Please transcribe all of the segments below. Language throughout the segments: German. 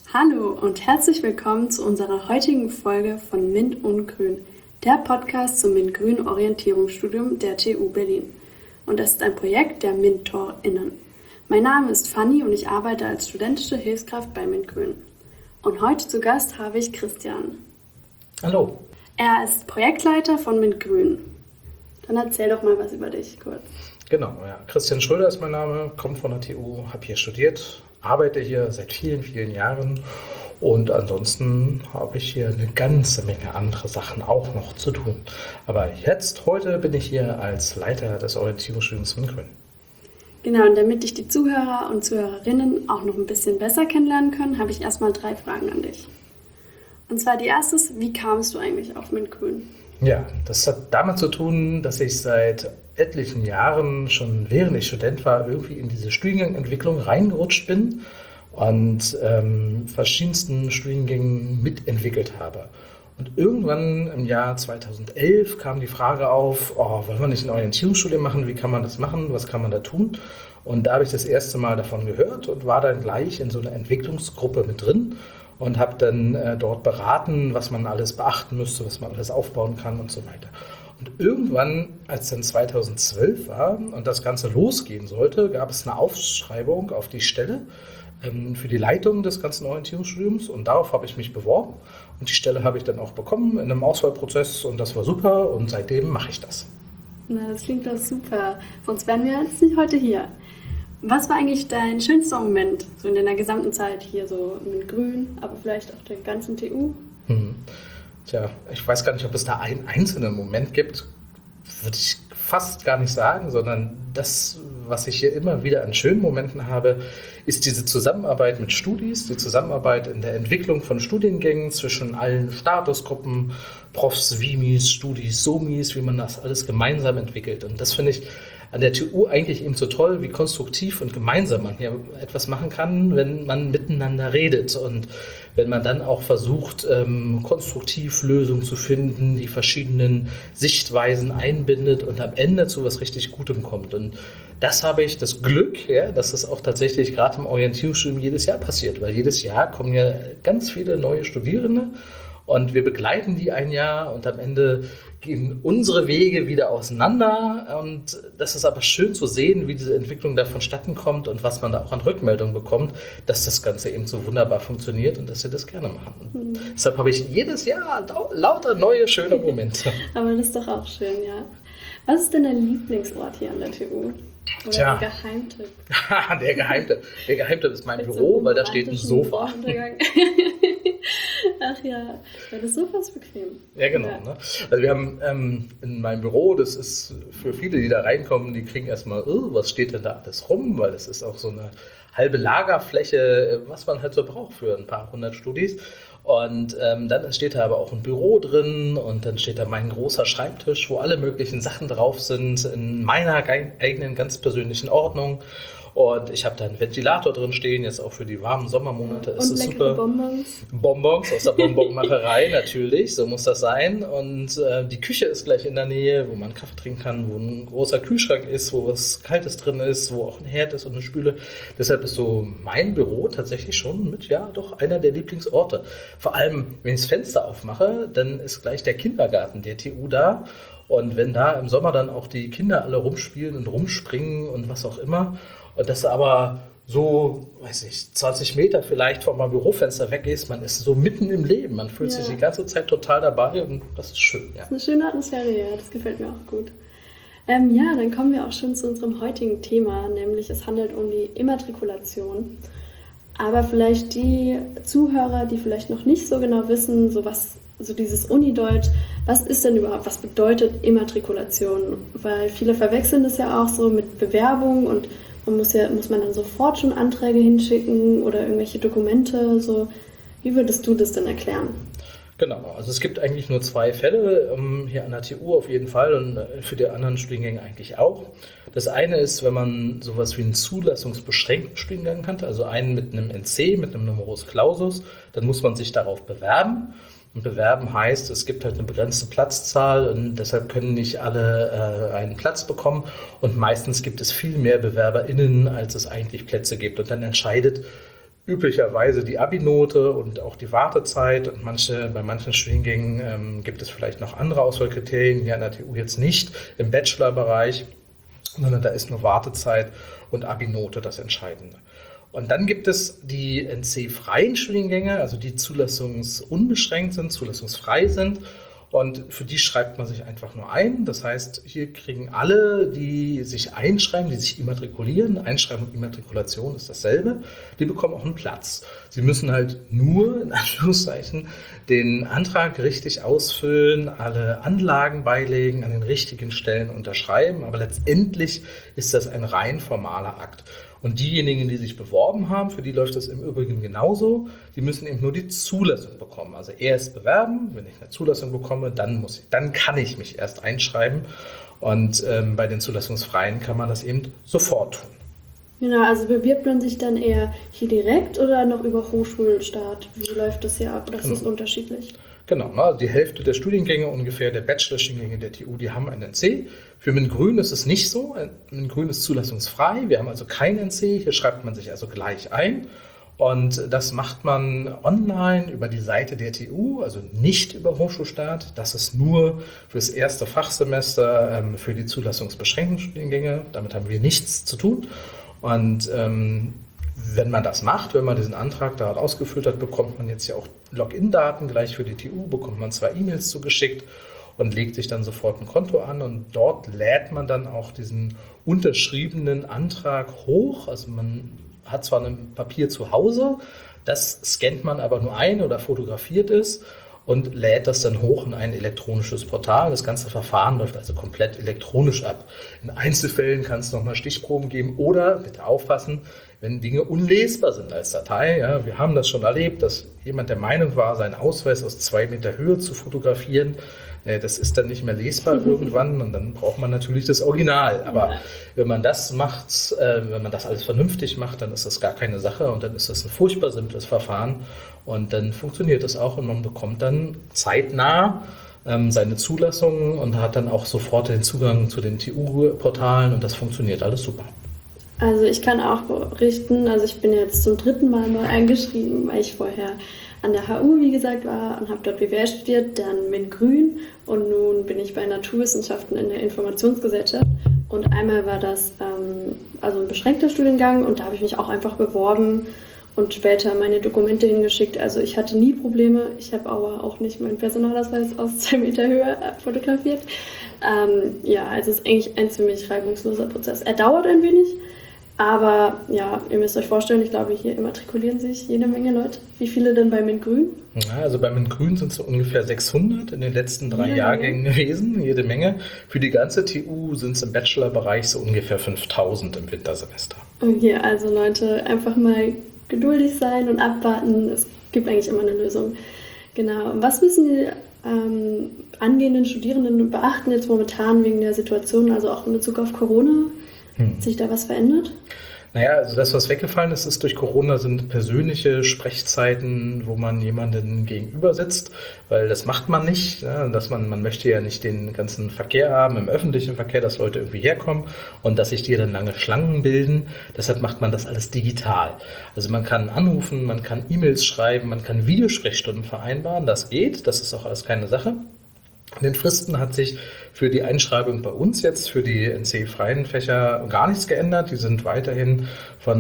Hallo und herzlich willkommen zu unserer heutigen Folge von MINT und Grün, der Podcast zum MINT-Grün Orientierungsstudium der TU Berlin. Und das ist ein Projekt der MINTorInnen. Mein Name ist Fanny und ich arbeite als studentische Hilfskraft bei MINT-Grün. Und heute zu Gast habe ich Christian. Hallo. Er ist Projektleiter von MINT-Grün. Dann erzähl doch mal was über dich kurz. Genau, ja. Christian Schröder ist mein Name, komme von der TU, habe hier studiert, arbeite hier seit vielen, vielen Jahren und ansonsten habe ich hier eine ganze Menge andere Sachen auch noch zu tun. Aber heute bin ich hier als Leiter des Orientierungsstudiums MINT-Grün. Genau, und damit dich die Zuhörer und Zuhörerinnen auch noch ein bisschen besser kennenlernen können, habe ich erstmal 3 Fragen an dich. Und zwar die erste ist, wie kamst du eigentlich auf MINT-Grün? Ja, das hat damit zu tun, dass ich seit etlichen Jahren, schon während ich Student war, irgendwie in diese Studiengangsentwicklung reingerutscht bin und verschiedensten Studiengängen mitentwickelt habe. Und irgendwann im Jahr 2011 kam die Frage auf, wollen wir nicht ein Orientierungsstudium machen? Wie kann man das machen? Was kann man da tun? Und da habe ich das erste Mal davon gehört und war dann gleich in so einer Entwicklungsgruppe mit drin und habe dann dort beraten, was man alles beachten müsste, was man alles aufbauen kann und so weiter. Und irgendwann, als dann 2012 war und das Ganze losgehen sollte, gab es eine Ausschreibung auf die Stelle für die Leitung des ganzen Orientierungsstudiums und darauf habe ich mich beworben und die Stelle habe ich dann auch bekommen in einem Auswahlprozess und das war super und seitdem mache ich das. Na, das klingt doch super, sonst wären wir jetzt nicht heute hier. Was war eigentlich dein schönster Moment so in deiner gesamten Zeit hier so mit Grün, aber vielleicht auch der ganzen TU? Tja, ich weiß gar nicht, ob es da einen einzelnen Moment gibt, würde ich fast gar nicht sagen, sondern das, was ich hier immer wieder an schönen Momenten habe, ist diese Zusammenarbeit mit Studis, die Zusammenarbeit in der Entwicklung von Studiengängen zwischen allen Statusgruppen, Profs, Vimis, Studis, Somis, wie man das alles gemeinsam entwickelt. Und das finde ich an der TU eigentlich eben so toll, wie konstruktiv und gemeinsam man hier etwas machen kann, wenn man miteinander redet und wenn man dann auch versucht, konstruktiv Lösungen zu finden, die verschiedenen Sichtweisen einbindet und am Ende zu was richtig Gutem kommt. Und das habe ich das Glück, ja, dass das auch tatsächlich gerade im Orientierungsstudium jedes Jahr passiert, weil jedes Jahr kommen ja ganz viele neue Studierende und wir begleiten die ein Jahr und am Ende gehen unsere Wege wieder auseinander und das ist aber schön zu sehen, wie diese Entwicklung da vonstatten kommt und was man da auch an Rückmeldungen bekommt, dass das Ganze eben so wunderbar funktioniert und dass wir das gerne machen. Deshalb habe ich jedes Jahr lauter neue, schöne Momente. Aber das ist doch auch schön, ja. Was ist denn dein Lieblingsort hier an der TU? Oder der Geheimtipp? Der Geheimtipp ist mein Büro, weil da steht ein Sofa. Ach ja, das Sofa ist bequem. Ja, genau. Ja. Ne? Also wir haben in meinem Büro, das ist für viele, die da reinkommen, die kriegen erstmal, was steht denn da alles rum? Weil das ist auch so eine halbe Lagerfläche, was man halt so braucht für ein paar hundert Studis. Und dann steht da aber auch ein Büro drin und dann steht da mein großer Schreibtisch, wo alle möglichen Sachen drauf sind, in meiner eigenen ganz persönlichen Ordnung. Und ich habe da einen Ventilator drin stehen, jetzt auch für die warmen Sommermonate. Und ist leckere super. Bonbons aus der Bonbonmacherei, natürlich, so muss das sein. Und die Küche ist gleich in der Nähe, wo man Kaffee trinken kann, wo ein großer Kühlschrank ist, wo was Kaltes drin ist, wo auch ein Herd ist und eine Spüle. Deshalb ist so mein Büro tatsächlich schon mit, ja, doch einer der Lieblingsorte. Vor allem, wenn ich das Fenster aufmache, dann ist gleich der Kindergarten der TU da. Und wenn da im Sommer dann auch die Kinder alle rumspielen und rumspringen und was auch immer, und das aber so, 20 Meter vielleicht von meinem Bürofenster weg ist, man ist so mitten im Leben, man fühlt sich die ganze Zeit total dabei und das ist schön. Ja. Das ist eine schöne Atmosphäre, ja, das gefällt mir auch gut. Ja, dann kommen wir auch schon zu unserem heutigen Thema, nämlich es handelt um die Immatrikulation. Aber vielleicht die Zuhörer, die vielleicht noch nicht so genau wissen, so dieses Unideutsch, was ist denn überhaupt, was bedeutet Immatrikulation? Weil viele verwechseln das ja auch so mit Bewerbung und muss man dann sofort schon Anträge hinschicken oder irgendwelche Dokumente? So, wie würdest du das denn erklären? Genau, also es gibt eigentlich nur 2 Fälle, hier an der TU auf jeden Fall und für die anderen Studiengänge eigentlich auch. Das eine ist, wenn man sowas wie einen zulassungsbeschränkten Studiengang hat, also einen mit einem NC, mit einem Numerus Clausus, dann muss man sich darauf bewerben. Und bewerben heißt, es gibt halt eine begrenzte Platzzahl und deshalb können nicht alle einen Platz bekommen. Und meistens gibt es viel mehr BewerberInnen, als es eigentlich Plätze gibt. Und dann entscheidet üblicherweise die Abi-Note und auch die Wartezeit. Und bei manchen Studiengängen gibt es vielleicht noch andere Auswahlkriterien, hier an der TU jetzt nicht im Bachelorbereich, sondern da ist nur Wartezeit und Abi-Note das Entscheidende. Und dann gibt es die NC-freien Studiengänge, also die zulassungsunbeschränkt sind, zulassungsfrei sind. Und für die schreibt man sich einfach nur ein. Das heißt, hier kriegen alle, die sich einschreiben, die sich immatrikulieren, Einschreiben und Immatrikulation ist dasselbe, die bekommen auch einen Platz. Sie müssen halt nur, in Anführungszeichen, den Antrag richtig ausfüllen, alle Anlagen beilegen, an den richtigen Stellen unterschreiben. Aber letztendlich ist das ein rein formaler Akt. Und diejenigen, die sich beworben haben, für die läuft das im Übrigen genauso. Die müssen eben nur die Zulassung bekommen. Also erst bewerben, wenn ich eine Zulassung bekomme, dann kann ich mich erst einschreiben. Und bei den Zulassungsfreien kann man das eben sofort tun. Genau, also bewirbt man sich dann eher hier direkt oder noch über Hochschulstart? Wie läuft das hier ab? Das ist unterschiedlich. Genau, also die Hälfte der Studiengänge ungefähr, der Bachelor-Studiengänge der TU, die haben einen NC. Für MINT-Grün ist es nicht so. MINT-Grün ist zulassungsfrei. Wir haben also kein NC. Hier schreibt man sich also gleich ein. Und das macht man online über die Seite der TU, also nicht über Hochschulstart. Das ist nur fürs erste Fachsemester für die zulassungsbeschränkten Studiengänge. Damit haben wir nichts zu tun. Und wenn man das macht, wenn man diesen Antrag da ausgefüllt hat, bekommt man jetzt ja auch Login-Daten gleich für die TU, bekommt man 2 E-Mails zugeschickt und legt sich dann sofort ein Konto an und dort lädt man dann auch diesen unterschriebenen Antrag hoch. Also man hat zwar ein Papier zu Hause, das scannt man aber nur ein oder fotografiert es und lädt das dann hoch in ein elektronisches Portal. Das ganze Verfahren läuft also komplett elektronisch ab. In Einzelfällen kann es nochmal Stichproben geben oder, bitte aufpassen, wenn Dinge unlesbar sind als Datei. Ja, wir haben das schon erlebt, dass jemand der Meinung war, seinen Ausweis aus 2 Meter Höhe zu fotografieren. Das ist dann nicht mehr lesbar irgendwann und dann braucht man natürlich das Original. Aber wenn man das macht, wenn man das alles vernünftig macht, dann ist das gar keine Sache und dann ist das ein furchtbar simples Verfahren und dann funktioniert das auch und man bekommt dann zeitnah seine Zulassung und hat dann auch sofort den Zugang zu den TU-Portalen und das funktioniert alles super. Also ich kann auch berichten, also ich bin jetzt zum 3. Mal neu eingeschrieben, weil ich vorher an der HU, wie gesagt, war und habe dort BWL studiert, dann MINT-Grün und nun bin ich bei Naturwissenschaften in der Informationsgesellschaft und einmal war das also ein beschränkter Studiengang und da habe ich mich auch einfach beworben und später meine Dokumente hingeschickt. Also ich hatte nie Probleme, ich habe aber auch nicht meinen Personalausweis aus 2 Meter Höhe fotografiert. Also es ist eigentlich ein ziemlich reibungsloser Prozess. Er dauert ein wenig, aber ja, ihr müsst euch vorstellen, ich glaube, hier immatrikulieren sich jede Menge Leute. Wie viele denn bei MINT-Grün? Ja, also bei MINT-Grün sind es so ungefähr 600 in den letzten 3 Jahrgängen gewesen, jede Menge. Für die ganze TU sind es im Bachelorbereich so ungefähr 5000 im Wintersemester. Okay, also Leute, einfach mal geduldig sein und abwarten. Es gibt eigentlich immer eine Lösung. Genau. Was müssen die angehenden Studierenden beachten jetzt momentan wegen der Situation, also auch in Bezug auf Corona? Hat sich da was verändert? Naja, also das, was weggefallen ist, ist durch Corona sind persönliche Sprechzeiten, wo man jemanden gegenüber sitzt, weil das macht man nicht. Ja, man möchte ja nicht den ganzen Verkehr haben, im öffentlichen Verkehr, dass Leute irgendwie herkommen und dass sich die dann lange Schlangen bilden. Deshalb macht man das alles digital. Also man kann anrufen, man kann E-Mails schreiben, man kann Videosprechstunden vereinbaren. Das geht, das ist auch alles keine Sache. In den Fristen hat sich für die Einschreibung bei uns jetzt, für die NC-freien Fächer gar nichts geändert. Die sind weiterhin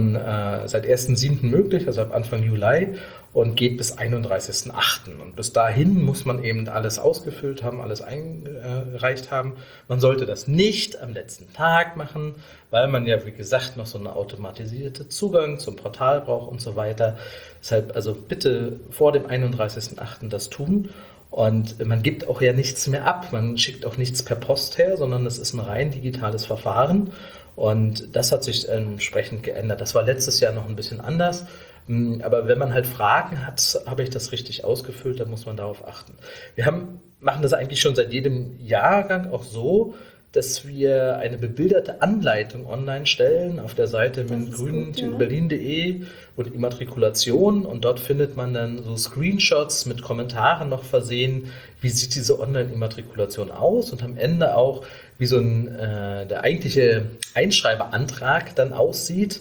seit 1.7. möglich, also ab Anfang Juli und geht bis 31.8. Und bis dahin muss man eben alles ausgefüllt haben, alles eingereicht haben. Man sollte das nicht am letzten Tag machen, weil man ja, wie gesagt, noch so eine automatisierte Zugang zum Portal braucht und so weiter. Deshalb also bitte vor dem 31.8. das tun. Und man gibt auch ja nichts mehr ab, man schickt auch nichts per Post her, sondern es ist ein rein digitales Verfahren und das hat sich entsprechend geändert. Das war letztes Jahr noch ein bisschen anders, aber wenn man halt Fragen hat, habe ich das richtig ausgefüllt, dann muss man darauf achten. Wir machen das eigentlich schon seit jedem Jahrgang auch so, dass wir eine bebilderte Anleitung online stellen auf der Seite MINT-Grün-Berlin.de und Immatrikulation und dort findet man dann so Screenshots mit Kommentaren noch versehen, wie sieht diese Online-Immatrikulation aus und am Ende auch, wie so der eigentliche Einschreibeantrag dann aussieht.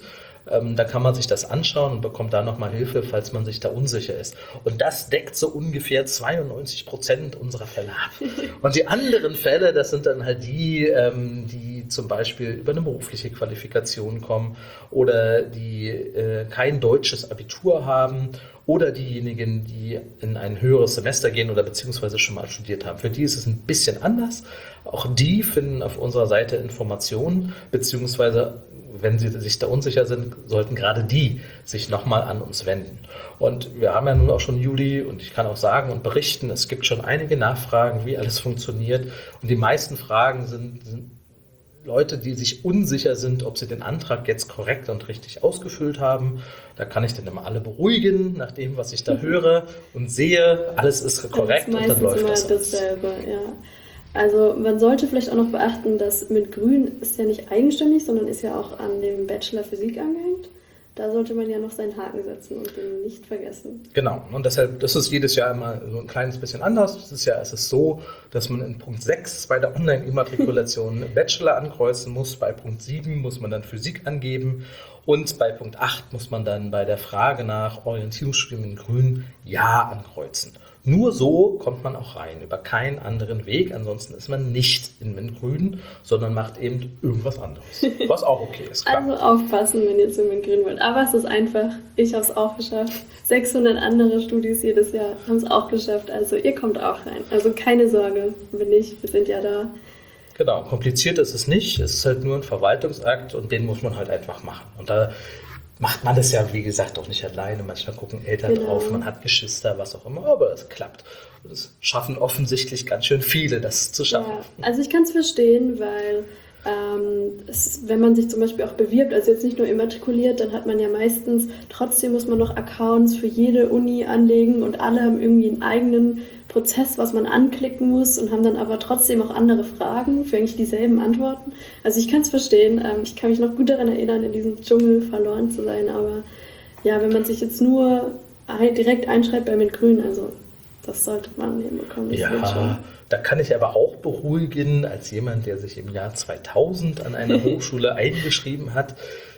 Da kann man sich das anschauen und bekommt da nochmal Hilfe, falls man sich da unsicher ist. Und das deckt so ungefähr 92% unserer Fälle ab. Und die anderen Fälle, das sind dann halt die, die zum Beispiel über eine berufliche Qualifikation kommen oder die kein deutsches Abitur haben oder diejenigen, die in ein höheres Semester gehen oder beziehungsweise schon mal studiert haben. Für die ist es ein bisschen anders. Auch die finden auf unserer Seite Informationen, beziehungsweise wenn sie sich da unsicher sind, sollten gerade die sich nochmal an uns wenden. Und wir haben ja nun auch schon Juli und ich kann auch sagen und berichten, es gibt schon einige Nachfragen, wie alles funktioniert. Und die meisten Fragen sind Leute, die sich unsicher sind, ob sie den Antrag jetzt korrekt und richtig ausgefüllt haben. Da kann ich dann immer alle beruhigen, nach dem, was ich da höre und sehe. Alles ist korrekt und dann läuft das. Dasselbe, ja. Also man sollte vielleicht auch noch beachten, dass mit Grün ist ja nicht eigenständig, sondern ist ja auch an dem Bachelor Physik angehängt. Da sollte man ja noch seinen Haken setzen und den nicht vergessen. Genau, und deshalb, das ist jedes Jahr immer so ein kleines bisschen anders. Dieses Jahr ist es so, dass man in Punkt 6 bei der Online-Immatrikulation Bachelor ankreuzen muss. Bei Punkt 7 muss man dann Physik angeben. Und bei Punkt 8 muss man dann bei der Frage nach Orientierungsstudium in Grün Ja ankreuzen. Nur so kommt man auch rein, über keinen anderen Weg. Ansonsten ist man nicht in MINT-Grün, sondern macht eben irgendwas anderes, was auch okay ist. Klar. Also aufpassen, wenn ihr zu MINT-Grün wollt. Aber es ist einfach, ich habe es auch geschafft. 600 andere Studis jedes Jahr haben es auch geschafft. Also ihr kommt auch rein. Also keine Sorge, wenn nicht, wir sind ja da. Genau, kompliziert ist es nicht. Es ist halt nur ein Verwaltungsakt und den muss man halt einfach machen. Und da macht man das ja, wie gesagt, auch nicht alleine. Manchmal gucken Eltern drauf, man hat Geschwister, was auch immer, aber es klappt. Und es schaffen offensichtlich ganz schön viele, das zu schaffen. Ja, also ich kann es verstehen, weil wenn man sich zum Beispiel auch bewirbt, also jetzt nicht nur immatrikuliert, dann hat man ja meistens, trotzdem muss man noch Accounts für jede Uni anlegen und alle haben irgendwie einen eigenen Prozess, was man anklicken muss und haben dann aber trotzdem auch andere Fragen für eigentlich dieselben Antworten. Also ich kann es verstehen, ich kann mich noch gut daran erinnern, in diesem Dschungel verloren zu sein, aber ja, wenn man sich jetzt nur direkt einschreibt bei MINT-Grün, also das sollte man hinbekommen. Ja, da kann ich aber auch beruhigen, als jemand, der sich im Jahr 2000 an eine Hochschule eingeschrieben hat.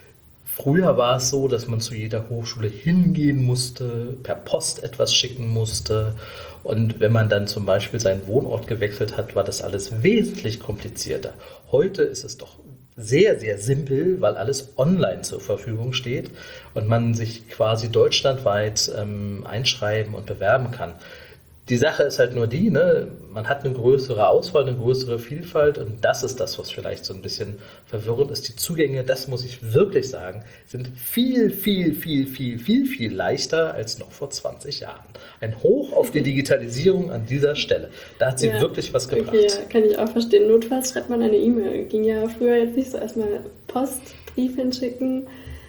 Früher war es so, dass man zu jeder Hochschule hingehen musste, per Post etwas schicken musste. Und wenn man dann zum Beispiel seinen Wohnort gewechselt hat, war das alles wesentlich komplizierter. Heute ist es doch sehr, sehr simpel, weil alles online zur Verfügung steht und man sich quasi deutschlandweit einschreiben und bewerben kann. Die Sache ist halt nur die, ne? Man hat eine größere Auswahl, eine größere Vielfalt und das ist das, was vielleicht so ein bisschen verwirrend ist. Die Zugänge, das muss ich wirklich sagen, sind viel, viel, viel, viel, viel, viel leichter als noch vor 20 Jahren. Ein Hoch auf die Digitalisierung an dieser Stelle. Da hat sie wirklich was gebracht. Okay, ja, kann ich auch verstehen. Notfalls schreibt man eine E-Mail. Ging ja früher jetzt nicht so erstmal Post, Brief hinschicken.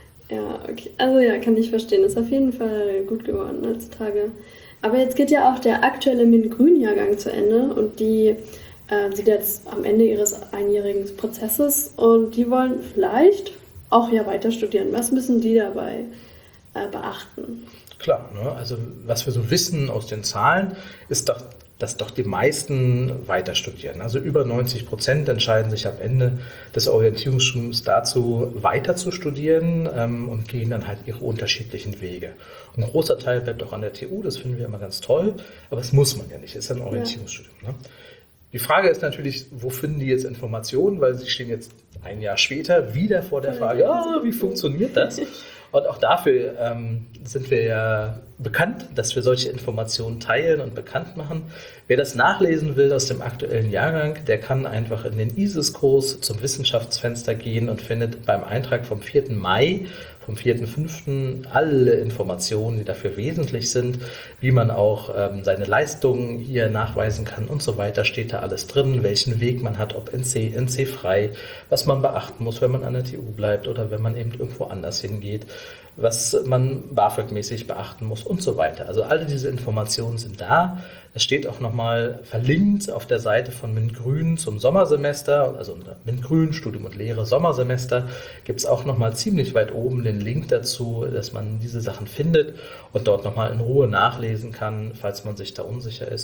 Ja, okay. Also ja, kann ich verstehen. Ist auf jeden Fall gut geworden heutzutage. Aber jetzt geht ja auch der aktuelle MINT-Grün-Jahrgang zu Ende und die sind jetzt am Ende ihres einjährigen Prozesses und die wollen vielleicht auch ja weiter studieren. Was müssen die dabei beachten? Klar, ne? Also was wir so wissen aus den Zahlen, ist doch, dass doch die meisten weiter studieren. Also über 90% entscheiden sich am Ende des Orientierungsstudiums dazu, weiter zu studieren und gehen dann halt ihre unterschiedlichen Wege. Ein großer Teil bleibt auch an der TU, das finden wir immer ganz toll, aber das muss man ja nicht, ist ein Orientierungsstudium. Ne? Die Frage ist natürlich, wo finden die jetzt Informationen, weil sie stehen jetzt ein Jahr später wieder vor der Frage, wie funktioniert das? Und auch dafür sind wir ja bekannt, dass wir solche Informationen teilen und bekannt machen. Wer das nachlesen will aus dem aktuellen Jahrgang, der kann einfach in den ISIS-Kurs zum Wissenschaftsfenster gehen und findet beim Eintrag vom 4. Mai, vom 4.5. alle Informationen, die dafür wesentlich sind, wie man auch seine Leistungen hier nachweisen kann und so weiter, steht da alles drin, welchen Weg man hat, ob NC, NC-frei, was man beachten muss, wenn man an der TU bleibt oder wenn man eben irgendwo anders hingeht, was man BAföG-mäßig beachten muss und so weiter. Also alle diese Informationen sind da. Es steht auch nochmal verlinkt auf der Seite von MINT-Grün zum Sommersemester, also unter MINT-Grün, Studium und Lehre, Sommersemester, gibt es auch nochmal ziemlich weit oben den Link dazu, dass man diese Sachen findet und dort nochmal in Ruhe nachlesen kann, falls man sich da unsicher ist.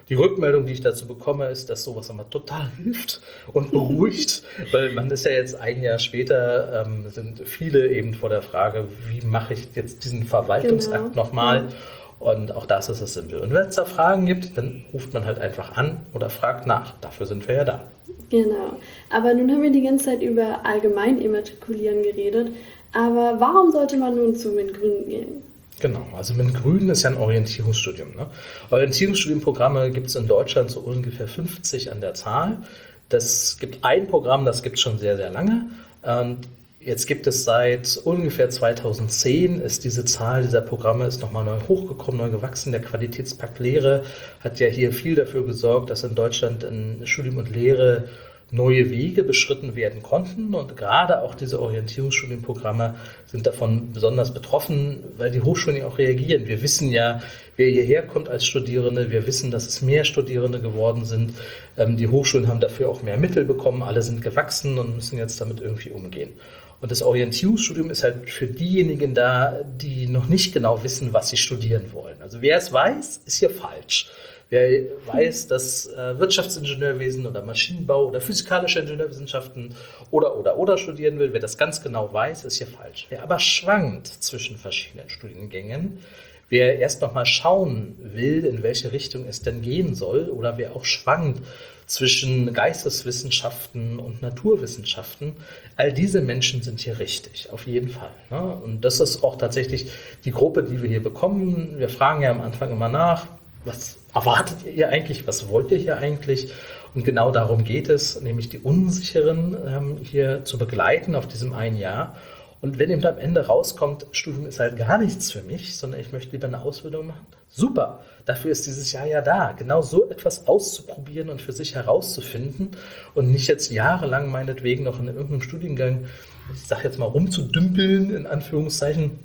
Die Rückmeldung, die ich dazu bekomme, ist, dass sowas immer total hilft und beruhigt, weil man ist ja jetzt ein Jahr später, sind viele eben vor der Frage, wie mache ich jetzt diesen Verwaltungsakt nochmal? Und auch das ist es simpel. Und wenn es da Fragen gibt, dann ruft man halt einfach an oder fragt nach. Dafür sind wir ja da. Genau. Aber nun haben wir die ganze Zeit über allgemein Immatrikulieren geredet. Aber warum sollte man nun zu MINT-Grün gehen? Genau, also MINT-Grün ist ja ein Orientierungsstudium. Ne? Orientierungsstudienprogramme gibt es in Deutschland so ungefähr 50 an der Zahl. Das gibt ein Programm, das gibt es schon sehr, sehr lange. Und jetzt gibt es seit ungefähr 2010, ist diese Zahl dieser Programme ist nochmal neu hochgekommen, neu gewachsen. Der Qualitätspakt Lehre hat ja hier viel dafür gesorgt, dass in Deutschland in Studium und Lehre neue Wege beschritten werden konnten. Und gerade auch diese Orientierungsstudienprogramme sind davon besonders betroffen, weil die Hochschulen ja auch reagieren. Wir wissen ja, wer hierher kommt als Studierende. Wir wissen, dass es mehr Studierende geworden sind. Die Hochschulen haben dafür auch mehr Mittel bekommen. Alle sind gewachsen und müssen jetzt damit irgendwie umgehen. Und das Orientierungsstudium ist halt für diejenigen da, die noch nicht genau wissen, was sie studieren wollen. Also wer es weiß, ist hier falsch. Wer weiß, dass Wirtschaftsingenieurwesen oder Maschinenbau oder physikalische Ingenieurwissenschaften oder studieren will, wer das ganz genau weiß, ist hier falsch. Wer aber schwankt zwischen verschiedenen Studiengängen, wer erst noch mal schauen will, in welche Richtung es denn gehen soll, oder wer auch schwankt zwischen Geisteswissenschaften und Naturwissenschaften, all diese Menschen sind hier richtig, auf jeden Fall. Ne? Und das ist auch tatsächlich die Gruppe, die wir hier bekommen. Wir fragen ja am Anfang immer nach, was erwartet ihr eigentlich, was wollt ihr hier eigentlich? Und genau darum geht es, nämlich die Unsicheren hier zu begleiten auf diesem einen Jahr. Und wenn eben am Ende rauskommt, Studium ist halt gar nichts für mich, sondern ich möchte lieber eine Ausbildung machen, super, dafür ist dieses Jahr ja da, genau so etwas auszuprobieren und für sich herauszufinden und nicht jetzt jahrelang meinetwegen noch in irgendeinem Studiengang, ich sage jetzt mal rumzudümpeln, in Anführungszeichen,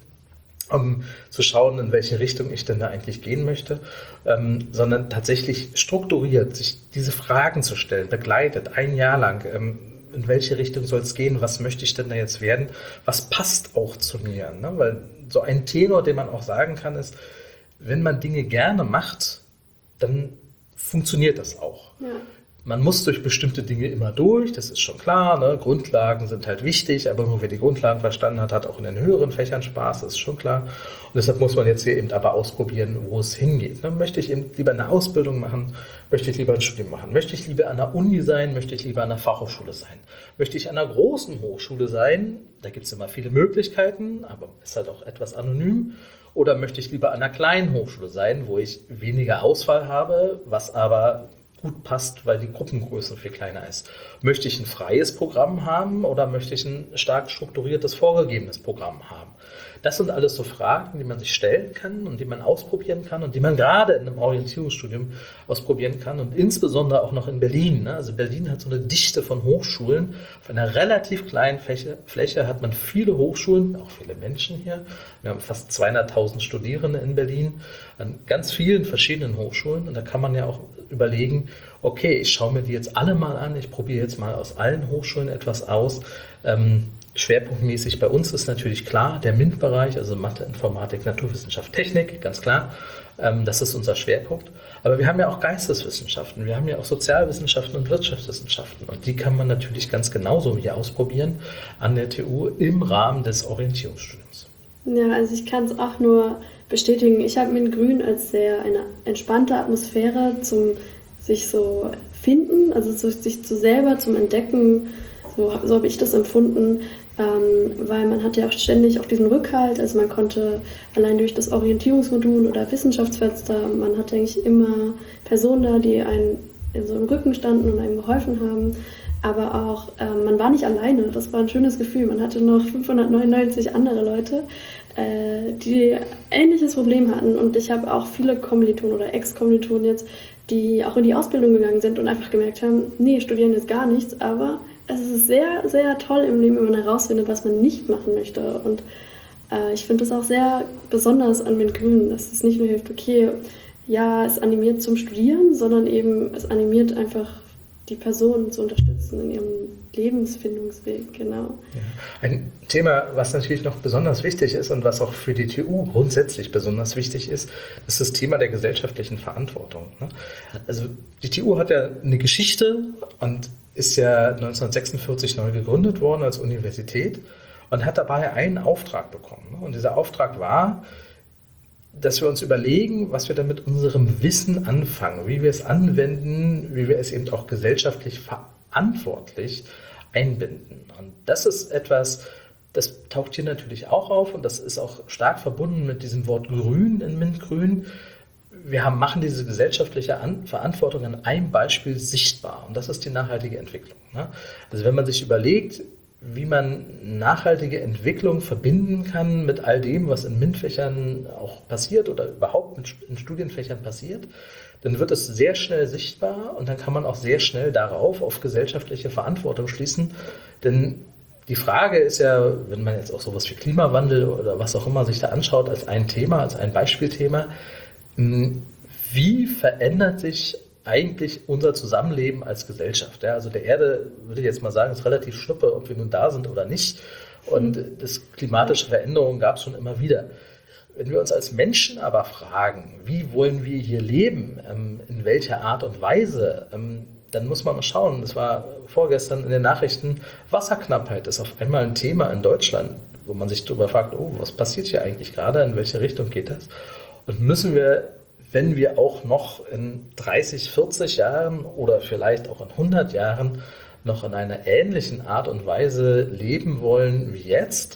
um zu schauen, in welche Richtung ich denn da eigentlich gehen möchte, sondern tatsächlich strukturiert, sich diese Fragen zu stellen, begleitet, ein Jahr lang, in welche Richtung soll es gehen, was möchte ich denn da jetzt werden, was passt auch zu mir. Ne? Weil so ein Tenor, den man auch sagen kann, ist, wenn man Dinge gerne macht, dann funktioniert das auch. Ja. Man muss durch bestimmte Dinge immer durch, das ist schon klar, ne? Grundlagen sind halt wichtig, aber nur wer die Grundlagen verstanden hat, hat auch in den höheren Fächern Spaß, das ist schon klar. Und deshalb muss man jetzt hier eben aber ausprobieren, wo es hingeht. Ne? Möchte ich eben lieber eine Ausbildung machen, möchte ich lieber ein Studium machen, möchte ich lieber an der Uni sein, möchte ich lieber an der Fachhochschule sein, möchte ich an einer großen Hochschule sein, da gibt es immer viele Möglichkeiten, aber ist halt auch etwas anonym. Oder möchte ich lieber an einer kleinen Hochschule sein, wo ich weniger Auswahl habe, was aber gut passt, weil die Gruppengröße viel kleiner ist. Möchte ich ein freies Programm haben oder möchte ich ein stark strukturiertes, vorgegebenes Programm haben? Das sind alles so Fragen, die man sich stellen kann und die man ausprobieren kann und die man gerade in einem Orientierungsstudium ausprobieren kann und insbesondere auch noch in Berlin. Ne? Also Berlin hat so eine Dichte von Hochschulen. Auf einer relativ kleinen Fläche hat man viele Hochschulen, auch viele Menschen hier. Wir haben fast 200.000 Studierende in Berlin an ganz vielen verschiedenen Hochschulen und da kann man ja auch überlegen, okay, ich schaue mir die jetzt alle mal an, ich probiere jetzt mal aus allen Hochschulen etwas aus. Schwerpunktmäßig bei uns ist natürlich klar der MINT-Bereich, also Mathe, Informatik, Naturwissenschaft, Technik, ganz klar. Das ist unser Schwerpunkt. Aber wir haben ja auch Geisteswissenschaften, wir haben ja auch Sozialwissenschaften und Wirtschaftswissenschaften. Und die kann man natürlich ganz genauso hier ausprobieren an der TU im Rahmen des Orientierungsstudiums. Ja, also ich kann es auch nur bestätigen. Ich habe MINT-Grün als sehr eine entspannte Atmosphäre zum sich so finden, also sich zu selber zum Entdecken. So habe ich das empfunden, weil man hatte ja auch ständig auch diesen Rückhalt, also man konnte allein durch das Orientierungsmodul oder Wissenschaftsfenster, man hatte eigentlich immer Personen da, die einem in so im Rücken standen und einem geholfen haben, aber auch man war nicht alleine, das war ein schönes Gefühl, man hatte noch 599 andere Leute, die ähnliches Problem hatten und ich habe auch viele Kommilitonen oder Ex-Kommilitonen jetzt, die auch in die Ausbildung gegangen sind und einfach gemerkt haben, nee, studieren ist gar nichts, aber es ist sehr, sehr toll im Leben, wenn man herausfindet, was man nicht machen möchte. Und ich finde das auch sehr besonders an MINT-Grün, dass es nicht nur hilft, okay, ja, es animiert zum Studieren, sondern eben es animiert einfach die Personen zu unterstützen in ihrem Lebensfindungsweg, genau. Ja. Ein Thema, was natürlich noch besonders wichtig ist und was auch für die TU grundsätzlich besonders wichtig ist das Thema der gesellschaftlichen Verantwortung. Also die TU hat ja eine Geschichte und ist ja 1946 neu gegründet worden als Universität und hat dabei einen Auftrag bekommen. Und dieser Auftrag war, dass wir uns überlegen, was wir dann mit unserem Wissen anfangen, wie wir es anwenden, wie wir es eben auch gesellschaftlich verantwortlich einbinden. Und das ist etwas, das taucht hier natürlich auch auf und das ist auch stark verbunden mit diesem Wort Grün in MINT-Grün. Wir machen diese gesellschaftliche Verantwortung an einem Beispiel sichtbar und das ist die nachhaltige Entwicklung. Also wenn man sich überlegt, wie man nachhaltige Entwicklung verbinden kann mit all dem, was in MINT-Fächern auch passiert oder überhaupt in Studienfächern passiert, dann wird es sehr schnell sichtbar und dann kann man auch sehr schnell darauf auf gesellschaftliche Verantwortung schließen. Denn die Frage ist ja, wenn man jetzt auch sowas wie Klimawandel oder was auch immer sich da anschaut als ein Thema, als ein Beispielthema, wie verändert sich eigentlich unser Zusammenleben als Gesellschaft? Ja, also der Erde, würde ich jetzt mal sagen, ist relativ schnuppe, ob wir nun da sind oder nicht. Und das klimatische Veränderungen gab es schon immer wieder. Wenn wir uns als Menschen aber fragen, wie wollen wir hier leben, in welcher Art und Weise, dann muss man mal schauen. Das war vorgestern in den Nachrichten, Wasserknappheit ist auf einmal ein Thema in Deutschland, wo man sich darüber fragt, oh, was passiert hier eigentlich gerade, in welche Richtung geht das? Und müssen wir, wenn wir auch noch in 30, 40 Jahren oder vielleicht auch in 100 Jahren noch in einer ähnlichen Art und Weise leben wollen wie jetzt,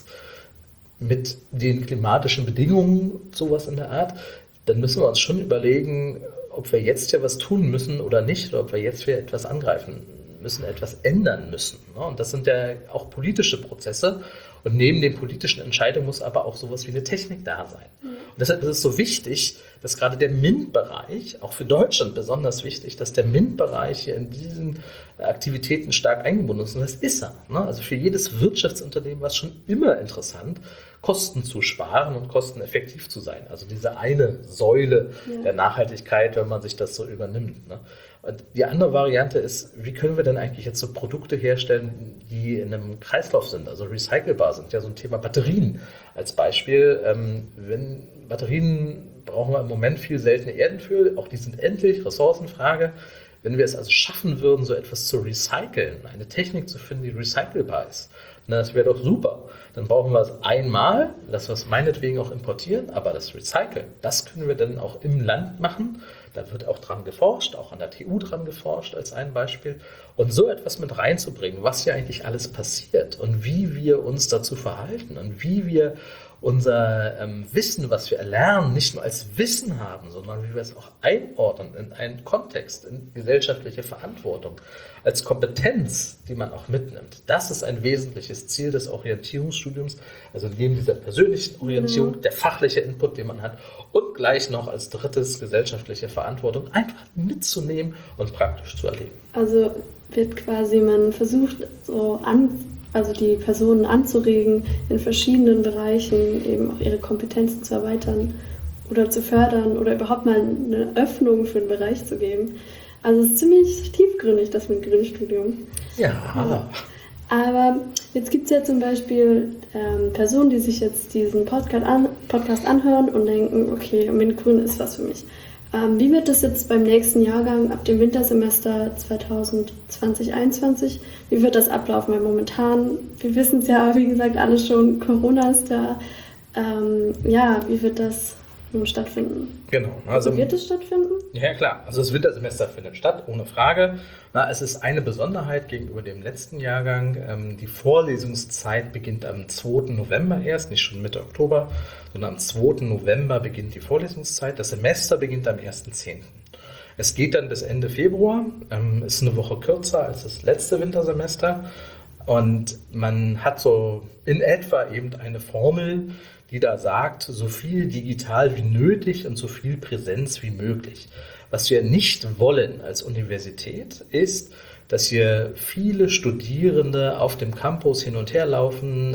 mit den klimatischen Bedingungen, sowas in der Art, dann müssen wir uns schon überlegen, ob wir jetzt ja was tun müssen oder nicht, oder ob wir jetzt wieder etwas angreifen müssen, etwas ändern müssen. Und das sind ja auch politische Prozesse. Und neben den politischen Entscheidungen muss aber auch sowas wie eine Technik da sein. Und deshalb ist es so wichtig, dass gerade der MINT-Bereich, auch für Deutschland besonders wichtig, dass der MINT-Bereich hier in diesen Aktivitäten stark eingebunden ist. Und das ist er. Also für jedes Wirtschaftsunternehmen war es schon immer interessant, Kosten zu sparen und kosteneffektiv zu sein. Also diese eine Säule der Nachhaltigkeit, wenn man sich das so übernimmt. Und die andere Variante ist, wie können wir denn eigentlich jetzt so Produkte herstellen, die in einem Kreislauf sind, also recycelbar sind. Ja, so ein Thema Batterien als Beispiel. Wenn Batterien brauchen wir im Moment viel seltene Erden für, auch die sind endlich, Ressourcenfrage. Wenn wir es also schaffen würden, so etwas zu recyceln, eine Technik zu finden, die recycelbar ist, na, das wäre doch super. Dann brauchen wir es einmal, lassen wir es meinetwegen auch importieren, aber das Recyceln, das können wir dann auch im Land machen. Da wird auch dran geforscht, auch an der TU dran geforscht als ein Beispiel. Und so etwas mit reinzubringen, was hier eigentlich alles passiert und wie wir uns dazu verhalten und wie wir unser Wissen, was wir erlernen, nicht nur als Wissen haben, sondern wie wir es auch einordnen in einen Kontext, in gesellschaftliche Verantwortung, als Kompetenz, die man auch mitnimmt. Das ist ein wesentliches Ziel des Orientierungsstudiums, also neben dieser persönlichen Orientierung, der fachliche Input, den man hat und gleich noch als drittes gesellschaftliche Verantwortung einfach mitzunehmen und praktisch zu erleben. Also wird quasi, man versucht also die Personen anzuregen, in verschiedenen Bereichen eben auch ihre Kompetenzen zu erweitern oder zu fördern oder überhaupt mal eine Öffnung für einen Bereich zu geben. Also es ist ziemlich tiefgründig, das mit Grünstudium. Ja. Aber jetzt gibt es ja zum Beispiel Personen, die sich jetzt diesen Podcast anhören und denken, okay, MINT-Grün ist was für mich. Wie wird das jetzt beim nächsten Jahrgang, ab dem Wintersemester 2020/21, wie wird das ablaufen? Weil momentan, wir wissen es ja, wie gesagt, alle schon, Corona ist da. Wie wird das nun stattfinden? Genau. Also wird es stattfinden? Ja, klar. Also das Wintersemester findet statt, ohne Frage. Es ist eine Besonderheit gegenüber dem letzten Jahrgang. Die Vorlesungszeit beginnt am 2. November erst, nicht schon Mitte Oktober, sondern am 2. November beginnt die Vorlesungszeit. Das Semester beginnt am 1.10. Es geht dann bis Ende Februar, ist eine Woche kürzer als das letzte Wintersemester. Und man hat so in etwa eben eine Formel, die da sagt, so viel digital wie nötig und so viel Präsenz wie möglich. Was wir nicht wollen als Universität ist, dass hier viele Studierende auf dem Campus hin und her laufen.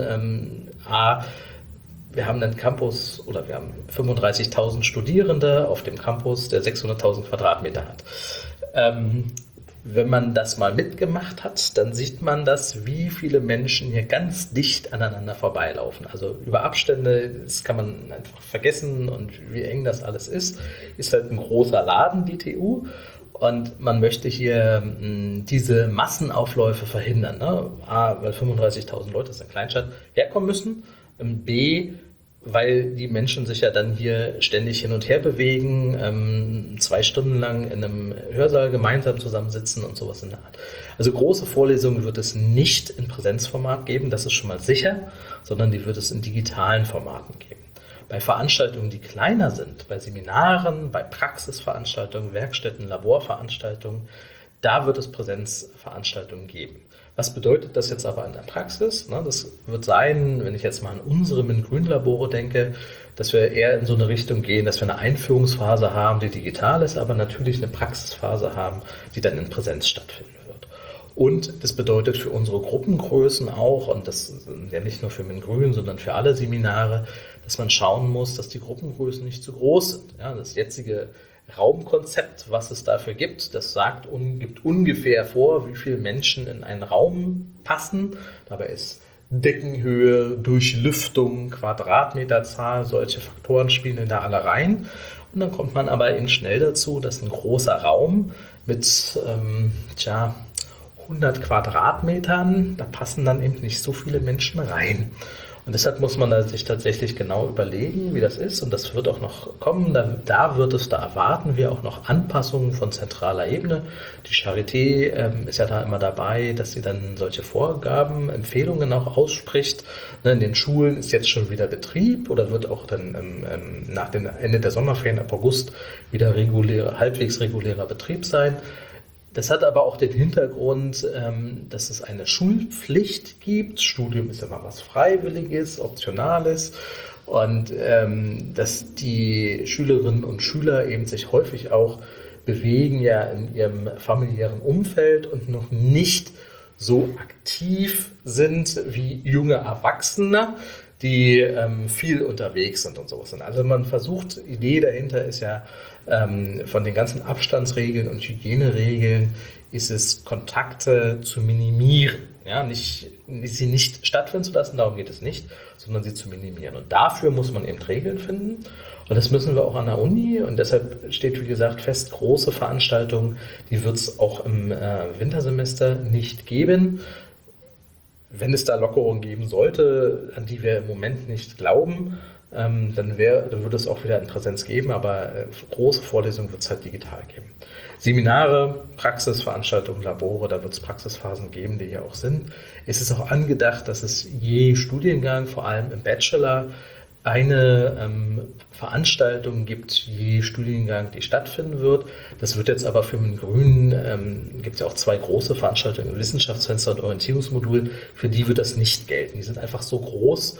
Wir haben einen Campus oder wir haben 35.000 Studierende auf dem Campus, der 600.000 Quadratmeter hat. Wenn man das mal mitgemacht hat, dann sieht man das, wie viele Menschen hier ganz dicht aneinander vorbeilaufen. Also über Abstände, das kann man einfach vergessen und wie eng das alles ist. Ist halt ein großer Laden, die TU. Und man möchte hier diese Massenaufläufe verhindern. Ne? A, weil 35.000 Leute, das ist eine Kleinstadt, herkommen müssen. B, weil die Menschen sich ja dann hier ständig hin und her bewegen, 2 Stunden lang in einem Hörsaal gemeinsam zusammensitzen und sowas in der Art. Also große Vorlesungen wird es nicht in Präsenzformat geben, das ist schon mal sicher, sondern die wird es in digitalen Formaten geben. Bei Veranstaltungen, die kleiner sind, bei Seminaren, bei Praxisveranstaltungen, Werkstätten, Laborveranstaltungen, da wird es Präsenzveranstaltungen geben. Was bedeutet das jetzt aber in der Praxis? Das wird sein, wenn ich jetzt mal an unsere MINT-Grün-Labore denke, dass wir eher in so eine Richtung gehen, dass wir eine Einführungsphase haben, die digital ist, aber natürlich eine Praxisphase haben, die dann in Präsenz stattfinden wird. Und das bedeutet für unsere Gruppengrößen auch, und das ja nicht nur für MINT-Grün, sondern für alle Seminare, dass man schauen muss, dass die Gruppengrößen nicht zu groß sind. Ja, das jetzige Raumkonzept, was es dafür gibt, das gibt ungefähr vor, wie viele Menschen in einen Raum passen. Dabei ist Deckenhöhe, Durchlüftung, Quadratmeterzahl, solche Faktoren spielen da alle rein. Und dann kommt man aber eben schnell dazu, dass ein großer Raum mit 100 Quadratmetern, da passen dann eben nicht so viele Menschen rein. Und deshalb muss man sich tatsächlich genau überlegen, wie das ist. Und das wird auch noch kommen. Da erwarten wir auch noch Anpassungen von zentraler Ebene. Die Charité ist ja da immer dabei, dass sie dann solche Vorgaben, Empfehlungen auch ausspricht. In den Schulen ist jetzt schon wieder Betrieb oder wird auch dann nach dem Ende der Sommerferien ab August wieder halbwegs regulärer Betrieb sein. Das hat aber auch den Hintergrund, dass es eine Schulpflicht gibt. Studium ist immer was Freiwilliges, Optionales. Und dass die Schülerinnen und Schüler eben sich häufig auch bewegen ja in ihrem familiären Umfeld und noch nicht so aktiv sind wie junge Erwachsene, die viel unterwegs sind und sowas. Also man versucht, die Idee dahinter ist ja, von den ganzen Abstandsregeln und Hygieneregeln ist es, Kontakte zu minimieren. Ja, sie nicht stattfinden zu lassen, darum geht es nicht, sondern sie zu minimieren. Und dafür muss man eben Regeln finden. Und das müssen wir auch an der Uni. Und deshalb steht, wie gesagt, fest, große Veranstaltungen, die wird es auch im Wintersemester nicht geben. Wenn es da Lockerungen geben sollte, an die wir im Moment nicht glauben, dann würde es auch wieder in Präsenz geben, aber große Vorlesungen wird es halt digital geben. Seminare, Praxisveranstaltungen, Labore, da wird es Praxisphasen geben, die ja auch sind. Es ist auch angedacht, dass es je Studiengang, vor allem im Bachelor, eine Veranstaltung gibt, je Studiengang, die stattfinden wird. Das wird jetzt aber für den Grünen, gibt es ja auch 2 große Veranstaltungen im Wissenschaftsfenster und Orientierungsmodul, für die wird das nicht gelten. Die sind einfach so groß.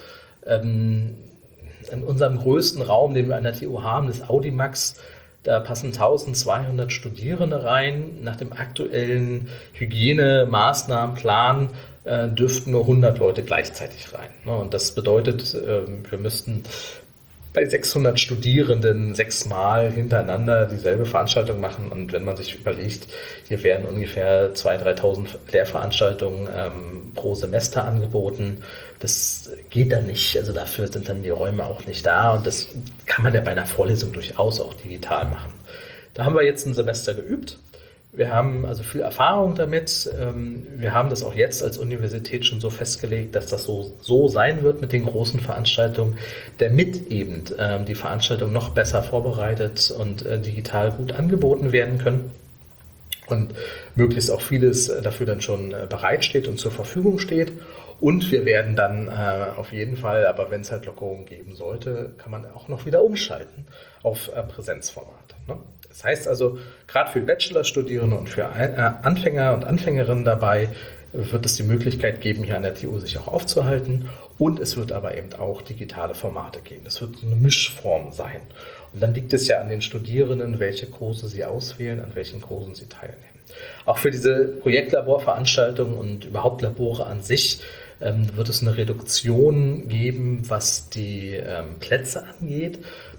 In unserem größten Raum, den wir an der TU haben, das Audimax, da passen 1200 Studierende rein. Nach dem aktuellen Hygienemaßnahmenplan dürften nur 100 Leute gleichzeitig rein. Und das bedeutet, wir müssten bei 600 Studierenden 6-mal hintereinander dieselbe Veranstaltung machen. Und wenn man sich überlegt, hier werden ungefähr 2.000, 3.000 Lehrveranstaltungen pro Semester angeboten. Das geht dann nicht. Also dafür sind dann die Räume auch nicht da. Und das kann man ja bei einer Vorlesung durchaus auch digital machen. Da haben wir jetzt ein Semester geübt. Wir haben also viel Erfahrung damit. Wir haben das auch jetzt als Universität schon so festgelegt, dass das so sein wird mit den großen Veranstaltungen, damit eben die Veranstaltungen noch besser vorbereitet und digital gut angeboten werden können und möglichst auch vieles dafür dann schon bereitsteht und zur Verfügung steht. Und wir werden dann auf jeden Fall, aber wenn es halt Lockerungen geben sollte, kann man auch noch wieder umschalten auf Präsenzformate. Ne? Das heißt also, gerade für Bachelorstudierende und für Anfänger und Anfängerinnen dabei wird es die Möglichkeit geben, hier an der TU sich auch aufzuhalten. Und es wird aber eben auch digitale Formate geben. Das wird eine Mischform sein. Und dann liegt es ja an den Studierenden, welche Kurse sie auswählen, an welchen Kursen sie teilnehmen. Auch für diese Projektlaborveranstaltungen und überhaupt Labore an sich wird es eine Reduktion geben, was die Plätze angeht.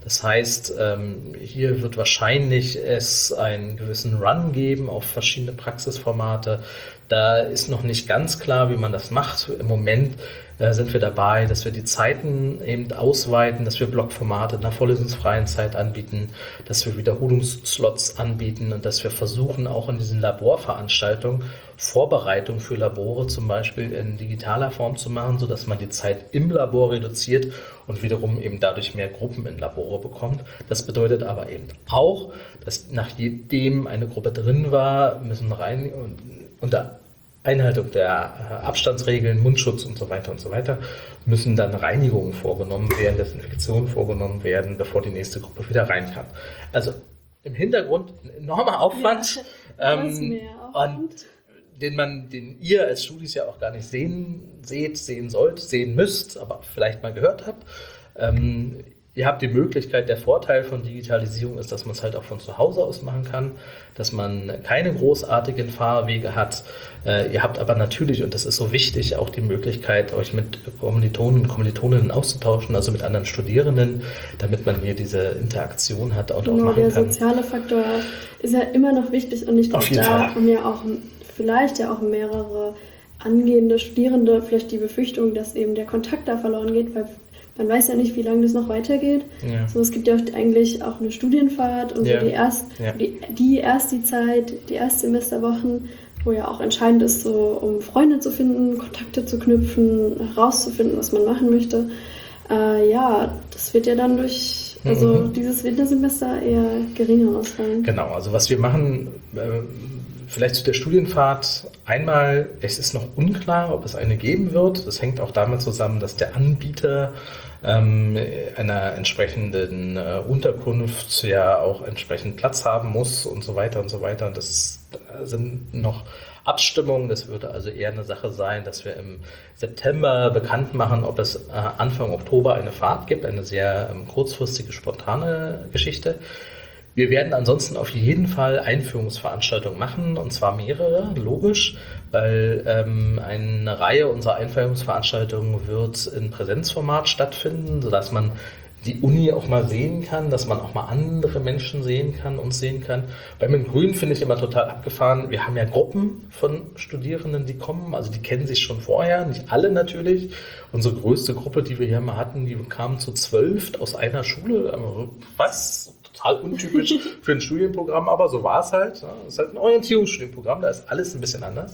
Das heißt, hier wird wahrscheinlich es einen gewissen Run geben auf verschiedene Praxisformate. Da ist noch nicht ganz klar, wie man das macht. Im Moment sind wir dabei, dass wir die Zeiten eben ausweiten, dass wir Blockformate in der vorlesungsfreien Zeit anbieten, dass wir Wiederholungsslots anbieten und dass wir versuchen, auch in diesen Laborveranstaltungen Vorbereitung für Labore zum Beispiel in digitaler Form zu machen, sodass man die Zeit im Labor reduziert und wiederum eben dadurch mehr Gruppen in Labore bekommt. Das bedeutet aber eben auch, dass nachdem eine Gruppe drin war, müssen rein unter Einhaltung der Abstandsregeln, Mundschutz und so weiter, müssen dann Reinigungen vorgenommen werden, Desinfektionen vorgenommen werden, bevor die nächste Gruppe wieder rein kann. Also im Hintergrund ein enormer Aufwand, den ihr als Studis ja auch gar nicht sehen sollt, sehen müsst, aber vielleicht mal gehört habt. Ihr habt die Möglichkeit, der Vorteil von Digitalisierung ist, dass man es halt auch von zu Hause aus machen kann, dass man keine großartigen Fahrwege hat. Ihr habt aber natürlich, und das ist so wichtig, auch die Möglichkeit, euch mit Kommilitonen und Kommilitoninnen auszutauschen, also mit anderen Studierenden, damit man hier diese Interaktion hat und auch machen der kann. Soziale Faktor ist ja immer noch wichtig und ich glaube, da haben ja auch vielleicht ja auch mehrere angehende Studierende vielleicht die Befürchtung, dass eben der Kontakt da verloren geht, weil man weiß ja nicht, wie lange das noch weitergeht. Ja. So, es gibt ja eigentlich auch eine Studienfahrt und so die Erstsemesterwochen, wo ja auch entscheidend ist, so um Freunde zu finden, Kontakte zu knüpfen, herauszufinden, was man machen möchte. Das wird ja dann durch dieses Wintersemester eher geringer ausfallen. Genau, also was wir machen, vielleicht zu der Studienfahrt. Einmal, es ist noch unklar, ob es eine geben wird. Das hängt auch damit zusammen, dass der Anbieter einer entsprechenden Unterkunft ja auch entsprechend Platz haben muss und so weiter und so weiter. Und das sind noch Abstimmungen. Das würde also eher eine Sache sein, dass wir im September bekannt machen, ob es Anfang Oktober eine Fahrt gibt, eine sehr kurzfristige, spontane Geschichte. Wir werden ansonsten auf jeden Fall Einführungsveranstaltungen machen, und zwar mehrere, logisch, weil eine Reihe unserer Einführungsveranstaltungen wird in Präsenzformat stattfinden, sodass man die Uni auch mal sehen kann, dass man auch mal andere Menschen sehen kann, uns sehen kann. Beim Grün finde ich immer total abgefahren. Wir haben ja Gruppen von Studierenden, die kommen, also die kennen sich schon vorher, nicht alle natürlich. Unsere größte Gruppe, die wir hier mal hatten, die kamen zu 12 aus einer Schule. Was? Total untypisch für ein Studienprogramm, aber so war es halt. Es ist halt ein Orientierungsstudienprogramm, da ist alles ein bisschen anders.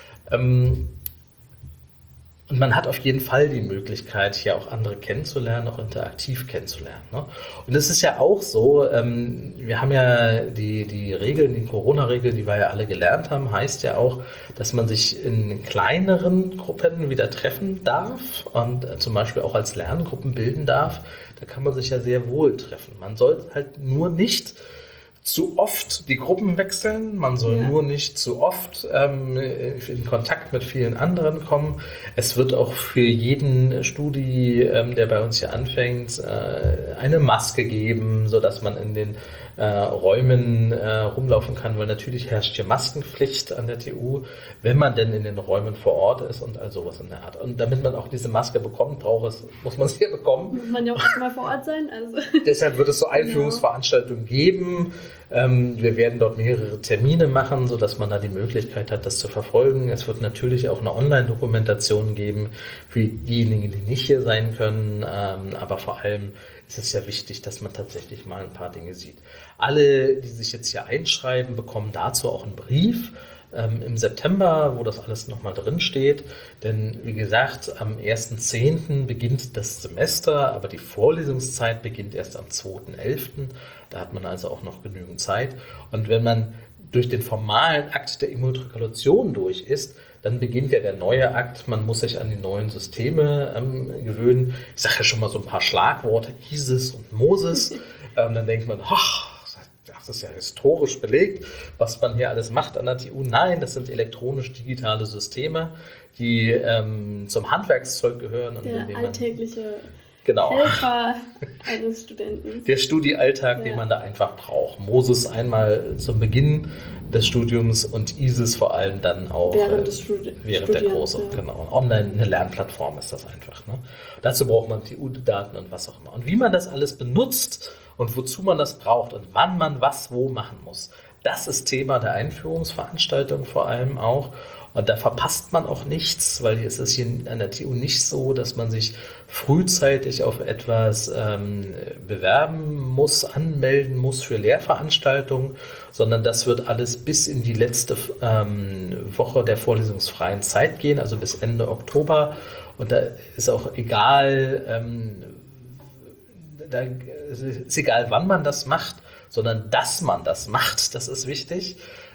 Und man hat auf jeden Fall die Möglichkeit, hier auch andere kennenzulernen, auch interaktiv kennenzulernen. Ne? Und es ist ja auch so, wir haben ja die Regeln, die Corona-Regeln, die wir ja alle gelernt haben, heißt ja auch, dass man sich in kleineren Gruppen wieder treffen darf und zum Beispiel auch als Lerngruppen bilden darf. Da kann man sich ja sehr wohl treffen. Man soll halt nur nicht zu oft die Gruppen wechseln, man soll nur nicht zu oft in Kontakt mit vielen anderen kommen. Es wird auch für jeden Studi, der bei uns hier anfängt, eine Maske geben, sodass man in den Räumen rumlaufen kann, weil natürlich herrscht hier Maskenpflicht an der TU, wenn man denn in den Räumen vor Ort ist und all sowas in der Art. Und damit man auch diese Maske bekommt, muss man sie bekommen. Muss man ja auch erstmal vor Ort sein. Also. Deshalb wird es so Einführungsveranstaltungen geben. Wir werden dort mehrere Termine machen, sodass man da die Möglichkeit hat, das zu verfolgen. Es wird natürlich auch eine Online-Dokumentation geben für diejenigen, die nicht hier sein können, aber vor allem ist es ja wichtig, dass man tatsächlich mal ein paar Dinge sieht. Alle, die sich jetzt hier einschreiben, bekommen dazu auch einen Brief im September, wo das alles nochmal drin steht. Denn wie gesagt, am 1.10. beginnt das Semester, aber die Vorlesungszeit beginnt erst am 2.11. Da hat man also auch noch genügend Zeit. Und wenn man durch den formalen Akt der Immatrikulation durch ist, dann beginnt ja der neue Akt, man muss sich an die neuen Systeme gewöhnen. Ich sage ja schon mal so ein paar Schlagworte, ISIS und Moses. Dann denkt man, das ist ja historisch belegt, was man hier alles macht an der TU. Nein, das sind elektronisch-digitale Systeme, die zum Handwerkszeug gehören. Und der alltägliche Genau. Helfer eines Studenten. Der Studiealltag, den man da einfach braucht. Moses einmal zum Beginn des Studiums und Isis vor allem dann auch während der Kurse. Ja. Genau. Online eine Lernplattform ist das einfach. Ne? Dazu braucht man TU-Daten und was auch immer. Und wie man das alles benutzt und wozu man das braucht und wann man was wo machen muss, das ist Thema der Einführungsveranstaltung vor allem auch. Und da verpasst man auch nichts, weil es ist hier an der TU nicht so, dass man sich frühzeitig auf etwas bewerben muss, anmelden muss für Lehrveranstaltungen, sondern das wird alles bis in die letzte Woche der vorlesungsfreien Zeit gehen, also bis Ende Oktober. Und da ist auch egal, ist egal, wann man das macht, sondern dass man das macht, das ist wichtig.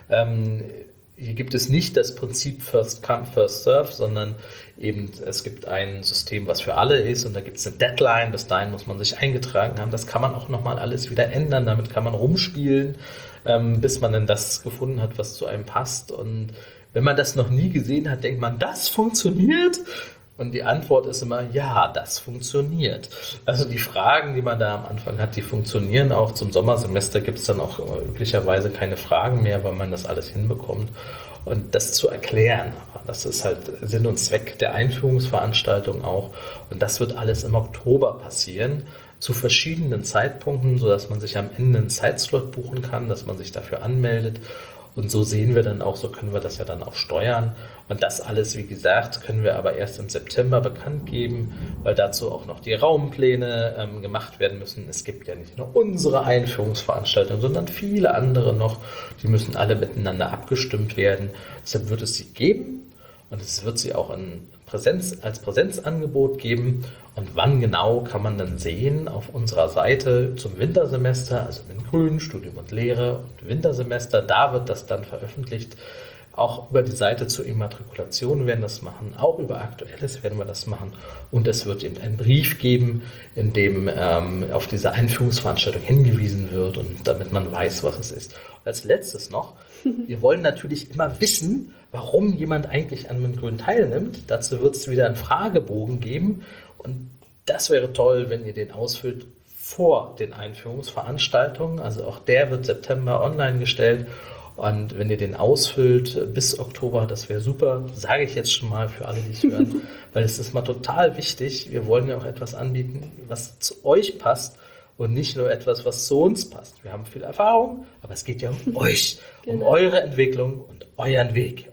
Hier gibt es nicht das Prinzip First Come, First Serve, sondern eben es gibt ein System, was für alle ist und da gibt es eine Deadline, bis dahin muss man sich eingetragen haben. Das kann man auch nochmal alles wieder ändern, damit kann man rumspielen, bis man dann das gefunden hat, was zu einem passt. Und wenn man das noch nie gesehen hat, denkt man, das funktioniert? Und die Antwort ist immer, ja, das funktioniert. Also die Fragen, die man da am Anfang hat, die funktionieren auch. Zum Sommersemester gibt es dann auch üblicherweise keine Fragen mehr, weil man das alles hinbekommt. Und das zu erklären, das ist halt Sinn und Zweck der Einführungsveranstaltung auch. Und das wird alles im Oktober passieren, zu verschiedenen Zeitpunkten, sodass man sich am Ende einen Zeitslot buchen kann, dass man sich dafür anmeldet. Und so sehen wir dann auch, so können wir das ja dann auch steuern. Und das alles, wie gesagt, können wir aber erst im September bekannt geben, weil dazu auch noch die Raumpläne gemacht werden müssen. Es gibt ja nicht nur unsere Einführungsveranstaltung, sondern viele andere noch. Die müssen alle miteinander abgestimmt werden. Deshalb wird es sie geben und es wird sie auch als Präsenzangebot geben. Und wann genau kann man dann sehen auf unserer Seite zum Wintersemester, also mit Grün, Studium und Lehre und Wintersemester, da wird das dann veröffentlicht. Auch über die Seite zur Immatrikulation werden wir das machen, auch über Aktuelles werden wir das machen. Und es wird eben einen Brief geben, in dem auf diese Einführungsveranstaltung hingewiesen wird und damit man weiß, was es ist. Und als letztes noch, wir wollen natürlich immer wissen, warum jemand eigentlich an MINT-Grün teilnimmt. Dazu wird es wieder einen Fragebogen geben. Und das wäre toll, wenn ihr den ausfüllt vor den Einführungsveranstaltungen. Also auch der wird September online gestellt. Und wenn ihr den ausfüllt bis Oktober, das wäre super, sage ich jetzt schon mal für alle, die es hören, weil es ist mal total wichtig. Wir wollen ja auch etwas anbieten, was zu euch passt und nicht nur etwas, was zu uns passt. Wir haben viel Erfahrung, aber es geht ja um euch, um eure Entwicklung und euren Weg.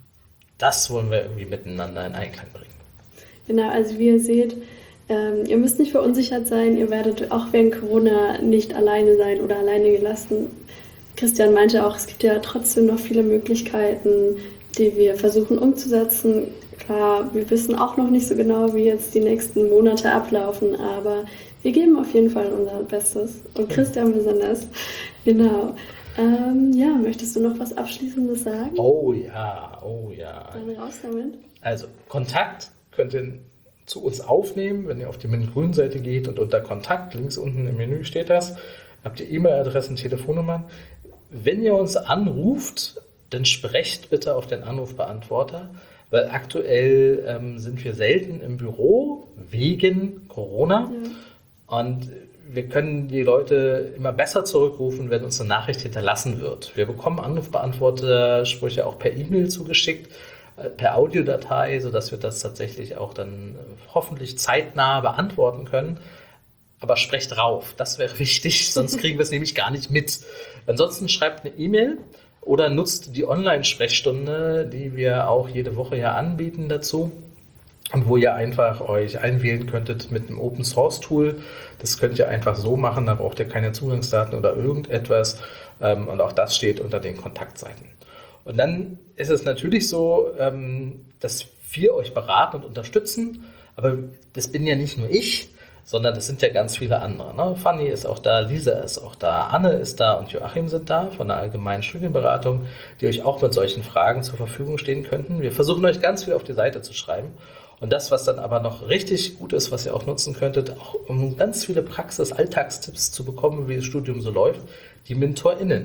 Das wollen wir irgendwie miteinander in Einklang bringen. Genau, also wie ihr seht, ihr müsst nicht verunsichert sein, ihr werdet auch während Corona nicht alleine sein oder alleine gelassen. Christian meinte auch, es gibt ja trotzdem noch viele Möglichkeiten, die wir versuchen umzusetzen. Klar, wir wissen auch noch nicht so genau, wie jetzt die nächsten Monate ablaufen, aber wir geben auf jeden Fall unser Bestes. Und Christian besonders. Genau. Möchtest du noch was Abschließendes sagen? Oh ja. Dann raus damit. Also, Kontakt könnt ihr zu uns aufnehmen, wenn ihr auf die MINT-Grün-Seite geht und unter Kontakt, links unten im Menü steht das, habt ihr E-Mail-Adressen, Telefonnummern. Wenn ihr uns anruft, dann sprecht bitte auf den Anrufbeantworter, weil aktuell sind wir selten im Büro wegen Corona und wir können die Leute immer besser zurückrufen, wenn uns eine Nachricht hinterlassen wird. Wir bekommen Anrufbeantworter-Sprüche auch per E-Mail zugeschickt, per Audiodatei, sodass wir das tatsächlich auch dann hoffentlich zeitnah beantworten können. Aber sprecht drauf, das wäre wichtig, sonst kriegen wir es nämlich gar nicht mit. Ansonsten schreibt eine E-Mail oder nutzt die Online-Sprechstunde, die wir auch jede Woche ja anbieten dazu. Und wo ihr einfach euch einwählen könntet mit einem Open-Source-Tool. Das könnt ihr einfach so machen, da braucht ihr keine Zugangsdaten oder irgendetwas. Und auch das steht unter den Kontaktseiten. Und dann ist es natürlich so, dass wir euch beraten und unterstützen. Aber das bin ja nicht nur ich, sondern das sind ja ganz viele andere. Ne? Fanny ist auch da, Lisa ist auch da, Anne ist da und Joachim sind da von der Allgemeinen Studienberatung, die euch auch mit solchen Fragen zur Verfügung stehen könnten. Wir versuchen euch ganz viel auf die Seite zu schreiben. Und das, was dann aber noch richtig gut ist, was ihr auch nutzen könntet, auch um ganz viele Praxis-Alltagstipps zu bekommen, wie das Studium so läuft, die MentorInnen.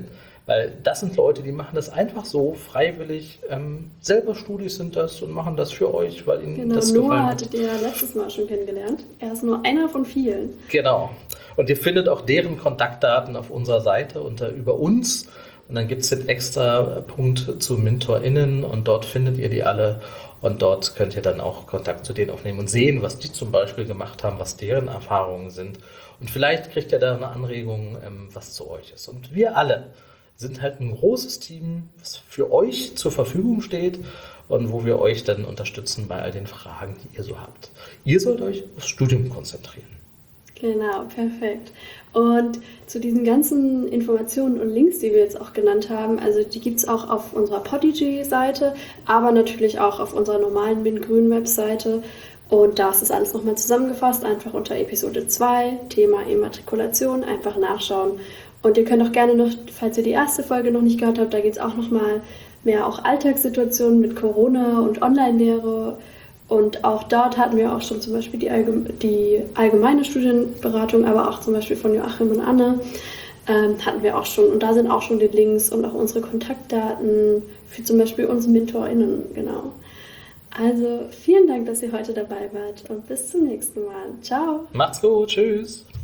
Weil das sind Leute, die machen das einfach so freiwillig. Selber Studis sind das und machen das für euch, weil ihnen das Noah gefallen hat. hattet ihr ja letztes Mal schon kennengelernt. Er ist nur einer von vielen. Genau. Und ihr findet auch deren Kontaktdaten auf unserer Seite unter über uns. Und dann gibt es den extra Punkt zu MentorInnen und dort findet ihr die alle. Und dort könnt ihr dann auch Kontakt zu denen aufnehmen und sehen, was die zum Beispiel gemacht haben, was deren Erfahrungen sind. Und vielleicht kriegt ihr da eine Anregung, was zu euch ist. Und wir alle sind halt ein großes Team, was für euch zur Verfügung steht und wo wir euch dann unterstützen bei all den Fragen, die ihr so habt. Ihr sollt euch aufs Studium konzentrieren. Genau, perfekt. Und zu diesen ganzen Informationen und Links, die wir jetzt auch genannt haben, also die gibt es auch auf unserer Podigy-Seite, aber natürlich auch auf unserer normalen MINT-Grün-Webseite. Und da ist das alles nochmal zusammengefasst, einfach unter Episode 2, Thema Immatrikulation, einfach nachschauen. Und ihr könnt auch gerne noch, falls ihr die erste Folge noch nicht gehört habt, da geht es auch nochmal mehr auch Alltagssituationen mit Corona und Online-Lehre. Und auch dort hatten wir auch schon zum Beispiel die allgemeine Studienberatung, aber auch zum Beispiel von Joachim und Anne hatten wir auch schon. Und da sind auch schon die Links und auch unsere Kontaktdaten für zum Beispiel uns MentorInnen, genau. Also vielen Dank, dass ihr heute dabei wart und bis zum nächsten Mal. Ciao! Macht's gut, tschüss!